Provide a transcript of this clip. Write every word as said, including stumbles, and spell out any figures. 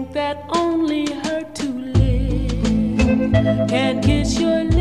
that only hurt to live can kiss your lips